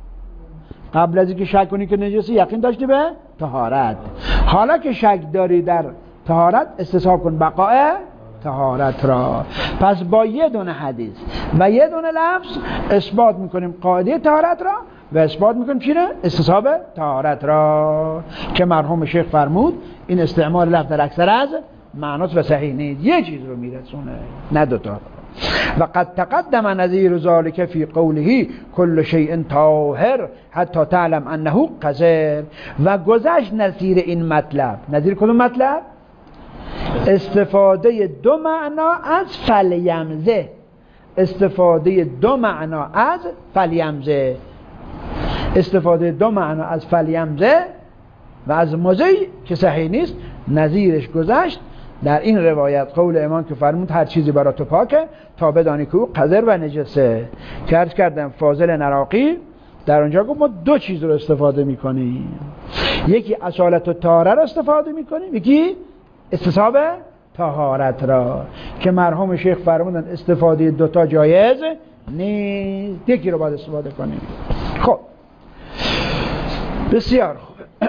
قبل از این که شک کنی که نجسه یقین داشتی به طهارت. حالا که شک داری در طهارت استصحاب کن بقای طهارت را. پس با یه دونه حدیث و یه دونه لفظ اثبات میکنیم قاعده طهارت را و اثبات میکنیم چی را؟ استصحاب طهارت را که مرحوم شیخ فرمود این استعمال لفظ در اکثر از معناست و صحیح نیست، یه چیز رو میرسونه نه دوتا. و قد تقدم نظیر ذلك فی قوله کل شیء طاهر حتی تعلم انه قذر. و گذشت نظیر این مطلب. نظیر کدوم مطلب؟ استفاده دو معنا از فلیمزه. استفاده دو معنا از فلیمزه. استفاده دو معنا از فلیمزه و از مزی که صحیح نیست. نظیرش گذشت در این روایت قول امام که فرمود هر چیزی برای تو پاکه تا بدانی که او قذر و نجسه. که عرض کردم فاضل نراقی در اونجا گفت ما دو چیز رو استفاده میکنیم، یکی اصالت و طهاره رو استفاده میکنیم، یکی استصحاب طهارت را که مرحوم شیخ فرمودن استفاده دوتا جایز نیست، یکی رو باید استفاده کنیم. خب بسیار خوب.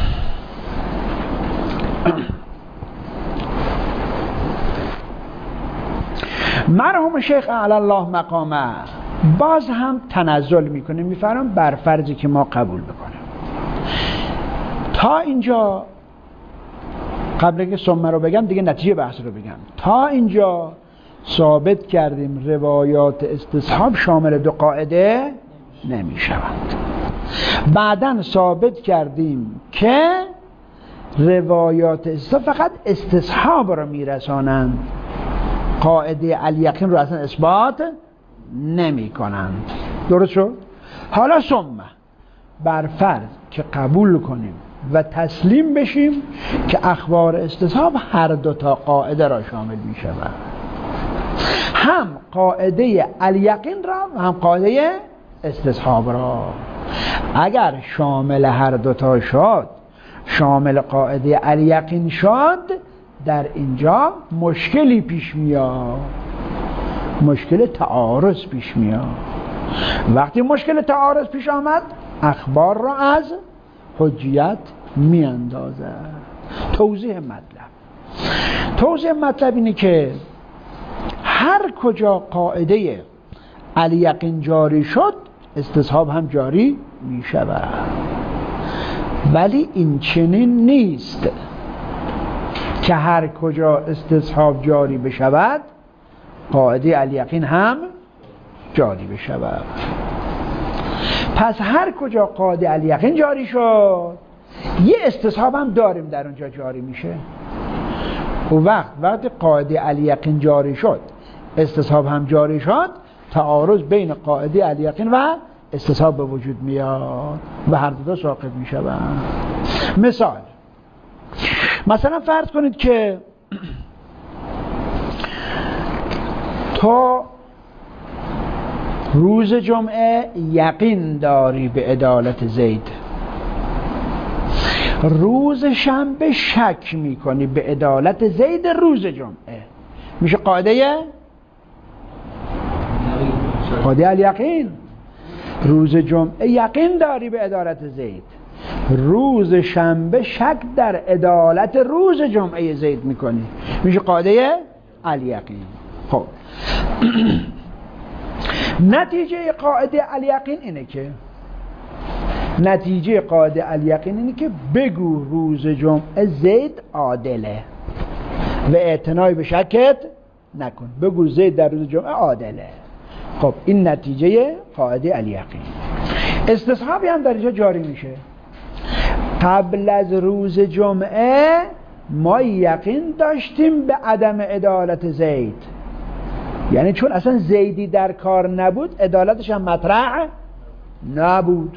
مرحوم شیخ اعلی الله مقامه باز هم تنزل میکنه، میفرم بر فرضی که ما قبول بکنیم. تا اینجا قبل که ثمه رو بگم دیگه نتیجه بحث رو بگم. تا اینجا ثابت کردیم روایات استصحاب شامل دو قاعده نمیشوند. بعداً ثابت کردیم که روایات استصحاب فقط استصحاب رو میرسانند، قاعده الیقین رو اصلا اثبات نمی کنند. درست شد؟ حالا ثمه بر فرض که قبول کنیم و تسلیم بشیم که اخبار استصحاب هر دو تا قاعده را شامل می شود، هم قاعده الیقین را و هم قاعده استصحاب را. اگر شامل هر دو تا شد، شامل قاعده الیقین شد، در اینجا مشکلی پیش میاد، مشکل تعارض پیش میاد. وقتی مشکل تعارض پیش آمد اخبار را از حجیت میاندازه. توضیح مطلب اینه که هر کجا قاعده الیقین جاری شد استصحاب هم جاری می شود، ولی این چنین نیست که هر کجا استصحاب جاری بشود قاعده الیقین هم جاری بشود. پس هر کجا قاعده الیقین جاری شد یه استصحاب هم داریم در اونجا جاری میشه. و وقتی قاعده الیقین جاری شد استصحاب هم جاری شد، تعارض بین قاعده الیقین و استصحاب به وجود میاد و هر دو ساقط میشوند. مثلا فرض کنید که تو روز جمعه یقین داری به عدالت زید، روز شنبه شک میکنی به عدالت زید روز جمعه، میشه قاعده الیقین. روز جمعه یقین داری به عدالت زید، روز شنبه شک در عدالت روز جمعه زید میکنی، میشه قاعده الیقین. خب نتیجه قاعده الیقین اینه که بگو روز جمعه زید عادله و اعتنای به شکت نکن، بگو زید در روز جمعه عادله. خب این نتیجه قاعده الیقین. استصحابی هم در اینجا جاری میشه. قبل از روز جمعه ما یقین داشتیم به عدم عدالت زید، یعنی چون اصلا زیدی در کار نبود عدالتش هم مطرح نبود.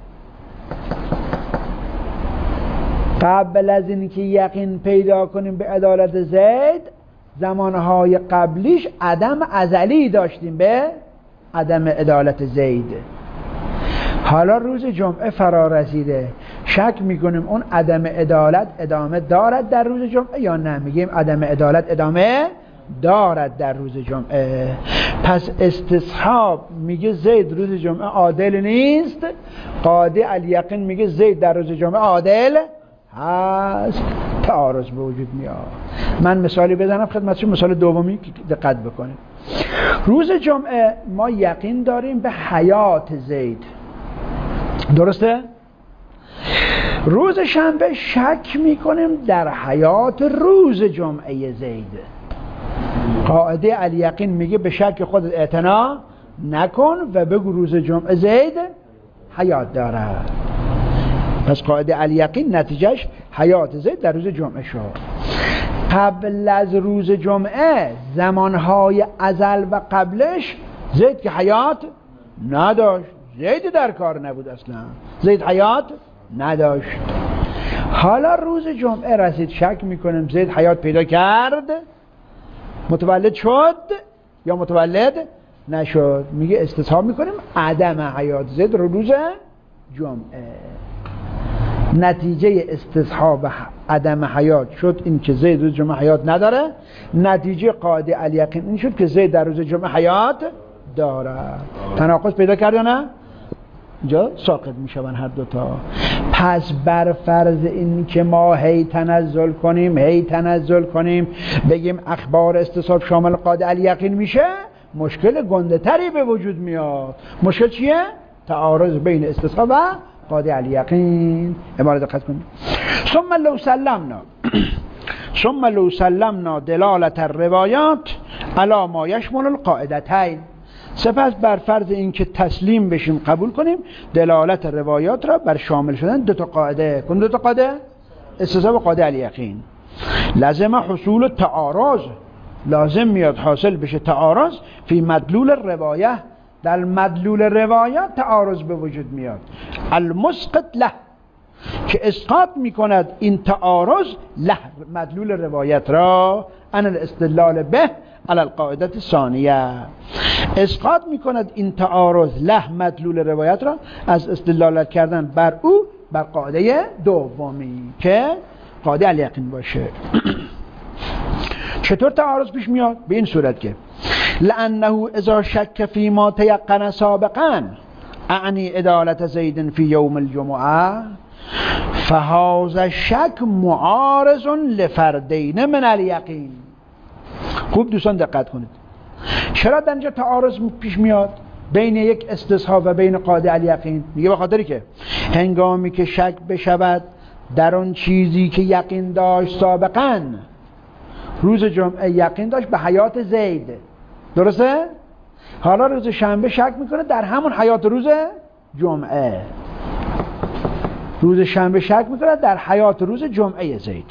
قبل از اینکه یقین پیدا کنیم به عدالت زید زمانهای قبلیش عدم ازلی داشتیم به عدم عدالت زید. حالا روز جمعه فرا رسیده، شک میکنیم اون عدم عدالت ادامه دارد در روز جمعه یا نه، میگیم عدم عدالت ادامه دارد در روز جمعه. پس استصحاب میگه زید روز جمعه عادل نیست، قاعده الیقین میگه زید در روز جمعه عادل هست، تعارض به وجود میاد. من مثالی بزنم خدمتتون، مثال دومی که دقت بکنید. روز جمعه ما یقین داریم به حیات زید، درسته؟ روز شنبه شک میکنیم در حیات روز جمعه زید، قاعده الیقین میگه به شک خودت اعتنا نکن و بگو روز جمعه زید حیات دارد. پس قاعده الیقین نتیجهش حیات زید در روز جمعه شد. قبل از روز جمعه زمانهای ازل و قبلش زید که حیات نداشت، زید در کار نبود، اصلا زید حیات نداشت. حالا روز جمعه رسید، شک میکنیم زید حیات پیدا کرد، متولد شد یا متولد نشد، میگه استصحاب میکنیم عدم حیات زید رو روز جمعه. نتیجه استصحاب عدم حیات شد این که زید روز جمعه حیات نداره، نتیجه قاعده الیقین این شد که زید در روز جمعه حیات داره. تناقض پیدا کرد یا نه؟ اینجا ساقط میشون هر دوتا. پس بر فرض این که ما هی تنزل کنیم بگیم اخبار استصحاب شامل قاطع الیقین میشه، مشکل گنده تری به وجود میاد. مشکل چیه؟ تعارض بین استصحاب و قاطع الیقین. عبارت دقت کنید. ثم لو سلمنا دلالت الروایات علی ما یشمل القاعدتین. سپس بر فرض اینکه تسلیم بشیم قبول کنیم دلالت روایات را بر شامل شدن دو تا قاعده. کدوم دو تا قاعده؟ استصحاب و قاطع الیقین. لازم حصول تعارض، لازم میاد حاصل بشه تعارض فی مدلول روایه، در مدلول روایات تعارض به وجود میاد. المسقط له، که اسقاط میکند این تعارض له مدلول روایت را عن الاستدلال به علی القاعده الثانیه. اسقاط میکند این تعارض له مدلول روایت را از استدلال کردن بر او بر قاعده دومی که قاعده الیقین باشه. چطور تعارض پیش میاد؟ به این صورت که لانه اذا شک فی ما تیقن سابقا اعنی عدالت زید فی یوم الجمعه فهذا الشک معارض لفردین من الیقین. خوب دوستان دقت کنید. چرا در اینجا تعارض پیش میاد بین یک استصحاب و بین قاطع الیقین؟ میگه به خاطری که هنگامی که شک بشود در اون چیزی که یقین داشت سابقا، روز جمعه یقین داشت به حیات زید، درسته؟ حالا روز شنبه شک میکنه در همون حیات روز جمعه. روز شنبه شک میکنه در حیات روز جمعه زید.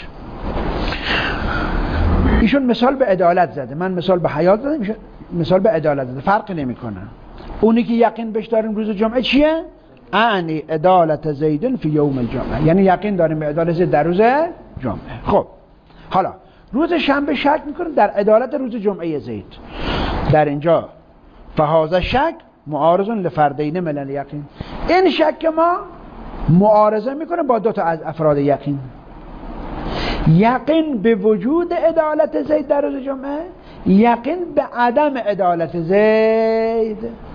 ایشون مثال به عدالت زده، من مثال به حیات زدم، مثال به عدالت زده، فرقی نمیکنه. اونی که یقین بهش داریم روز جمعه چیه؟ اعنی عدالت زیدن فی یوم الجمعه، یعنی یقین داریم به عدالت زید در روز جمعه. خب حالا روز شنبه شک میکنیم در عدالت روز جمعه زید. در اینجا فهذا شک معارض لفردین من الیقین. این شک ما معارضه میکنه با دو تا از افراد یقین. یقین به وجود عدالت زید در روز جمعه، یقین به عدم عدالت زید.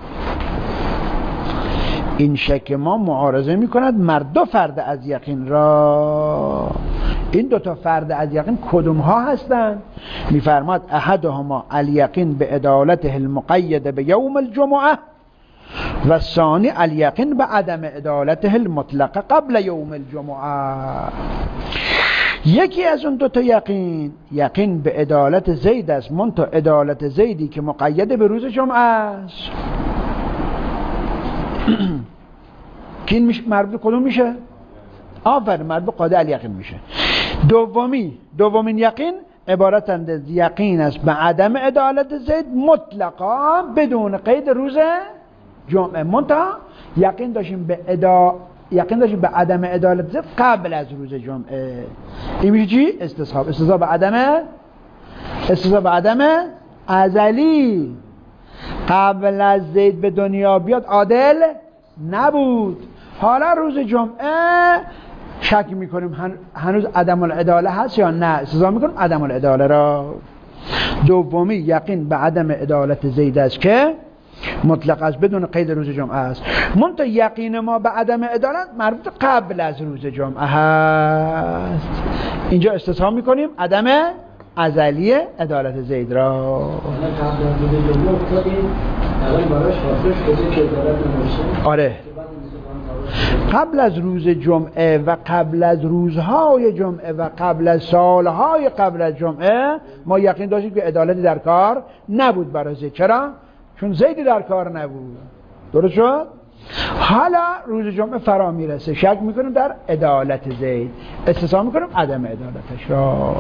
این شک ما معارضه میکند مر دو فرد از یقین را. این دو تا فرد از یقین کدوم ها هستند؟ میفرماد احدهما الیقین به عدالته المقید به یوم الجمعه و الثانی الیقین به عدم عدالته المطلقه قبل یوم الجمعه. یکی از اون دو تا یقین به عدالت زید است، منتها عدالت زیدی که مقید به روز جمعه است. که این مربوط کدوم میشه؟ آفرین، مربوط قاطع الیقین میشه. دومین یقین عبارتند از یقین است به عدم عدالت زید مطلقا بدون قید روز جمعه، منتها یقین داشتیم به عدم عدالت زید قبل از روز جمعه. این میشه چی؟ استصحاب عدم ازلی. قبل از زید به دنیا بیاد عادل نبود، حالا روز جمعه شک میکنیم هنوز عدم العداله هست یا نه، استصحاب میکنیم عدم العداله را. دومی یقین به عدم عدالت زید است که مطلق است بدون قید روز جمعه است، منتها یقین ما به عدم عدالت مربوط قبل از روز جمعه هست. اینجا استصحاب میکنیم عدم ازلی عدالت زید را. آره، قبل از روز جمعه و قبل از روزهای جمعه و قبل از سالهای قبل از جمعه ما یقین داشتیم که عدالتی در کار نبود برای زید. چرا؟ چون زیدی در کار نبود. درست شد؟ حالا روز جمعه فرا میرسه، شک میکنیم در عدالت زید، استصحاب میکنیم عدم عدالتش را.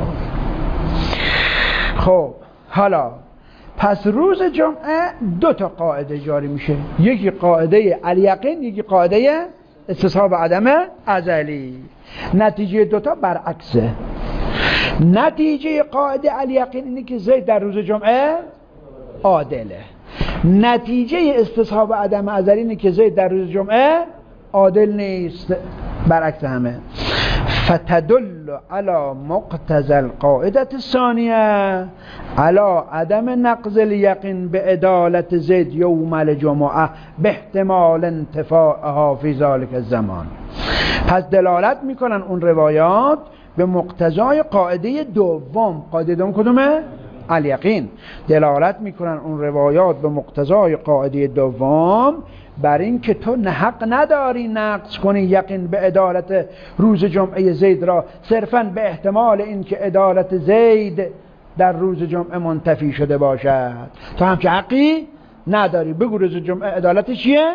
خب حالا پس روز جمعه دو تا قاعده جاری میشه، یکی قاعده الیقین، یکی قاعده استصحاب عدم ازلی. نتیجه دوتا برعکسه. نتیجه قاعده الیقین اینه که زید در روز جمعه عادله. نتیجه استصحاب عدم ازلی اینه که زید در روز جمعه عادل نیست، برعکس همه. فتدل على مقتضى القاعدة الثانية على عدم نقض اليقين بعدالة زید یوم الجمعه باحتمال انتفاعها فی ذلك الزمان. پس دلالت میکنن اون روایات به مقتضای قاعده دوم. قاعده دوم کدومه؟ الیقین. دلالت میکنن اون روایات به مقتضای قاعده دوم بر این که تو حق نداری نقض کنی یقین به عدالت روز جمعه زید را صرفاً به احتمال این که عدالت زید در روز جمعه منتفی شده باشد. تو همچه حقی نداری. بگو روز جمعه عدالتش چیه؟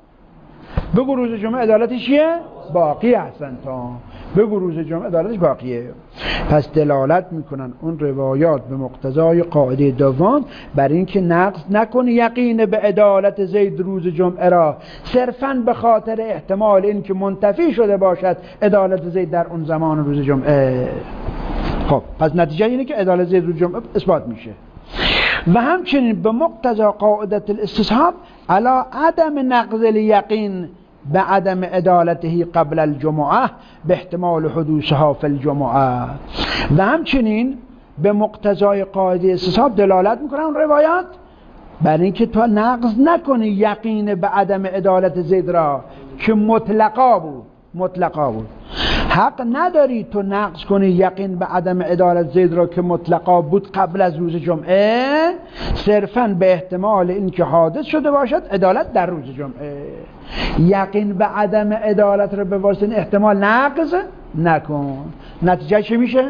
بگو روز جمعه عدالتش چیه؟ باقی هستن. تا بگو روز جمعه عدالتش باقیه. پس دلالت میکنن اون روایات به مقتضای قاعده دوم بر این که نقض نکنی یقین به عدالت زید روز جمعه را صرفاً به خاطر احتمال این که منتفی شده باشد عدالت زید در اون زمان روز جمعه. خب پس نتیجه اینه که عدالت زید روز جمعه اثبات میشه. و همچنین به مقتضا قاعده الاستصحاب علی عدم نقض الیقین به عدم عدالته قبل الجمعه به احتمال حدوثها فی الجمعه. و همچنین به مقتضای قاعده استصحاب دلالت میکنن روایات بر اینکه تو نقض نکنی یقین به عدم عدالت زید را که مطلقا بود. حق نداری تو نقض کنی یقین به عدم عدالت زید را که مطلقا بود قبل از روز جمعه صرفاً به احتمال اینکه حادث شده باشد عدالت در روز جمعه. یقین به عدم عدالت را به واسطه احتمال نقض نکن. نتیجه چه میشه؟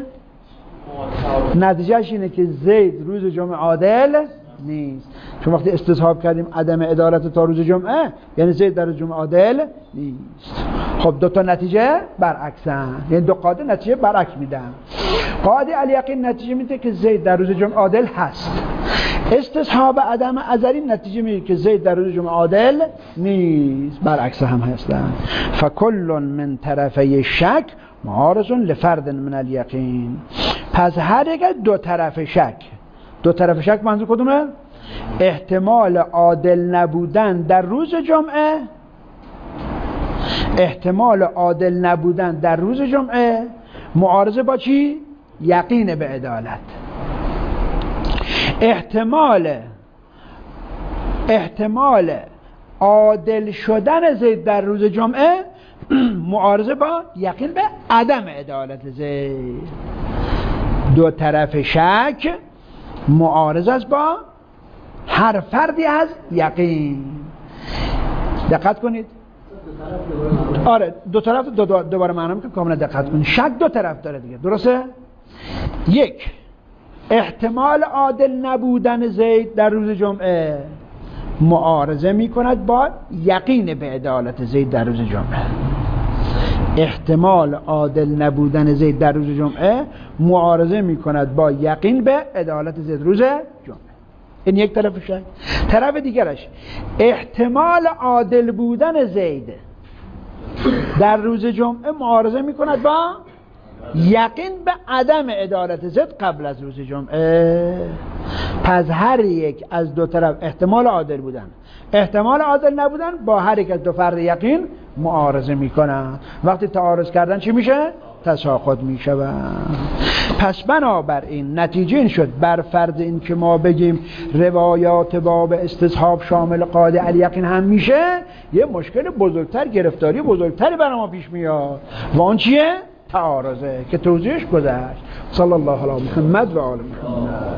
نتیجهش اینه که زید روز جمعه عادل نیست. چون وقتی استصحاب کردیم عدم عدالت تا روز جمعه یعنی زید در روز جمعه عادل نیست. خب دو تا نتیجه برعکسن، یعنی دو قاعده نتیجه برعکس میدن. قاعده الیقین نتیجه میده که زید در روز جمعه عادل هست. استصحاب عدم عذری نتیجه میده که زید در روز جمعه عادل نیست. برعکس هم هستن. فکل من طرفی شک معارض لفرد من الیقین. پس هر یک دو طرف شک منظور کدومه؟ احتمال عادل نبودن در روز جمعه، احتمال عادل نبودن در روز جمعه معارضه با چی؟ یقین به عدالت. احتمال عادل شدن زید در روز جمعه معارضه با یقین به عدم عدالت زید. دو طرف شک معارض است با هر فردی از یقین. دقت کنید. آره دو طرف دوباره معنی میکنم کاملا دقت کنید. شک دو طرف داره دیگه، درسته؟ یک، احتمال عادل نبودن زید در روز جمعه معارضه میکند با یقین به عدالت زید در روز جمعه. احتمال عادل نبودن زید در روز جمعه معارضه میکند با یقین به عدالت زید روز جمعه. این یک طرف شک. طرف دیگرش احتمال عادل بودن زید در روز جمعه معارضه میکند با یقین به عدم عدالت زید قبل از روز جمعه. پس هر یک از دو طرف احتمال عادل بودن احتمال عادل نبودن با هر یک از دو فرد یقین معارضه میکنن. وقتی تعارض کردن چی میشه؟ تساقط میشوند. پس بنابراین نتیجه این شد بر فرض این که ما بگیم روایات باب استصحاب شامل قاعده الیقین هم میشه، یه مشکل بزرگتر، گرفتاری بزرگتری برای ما پیش میاد و اون چیه؟ تعارضه که توضیحش گذشت. صلی الله علی محمد و آل محمد.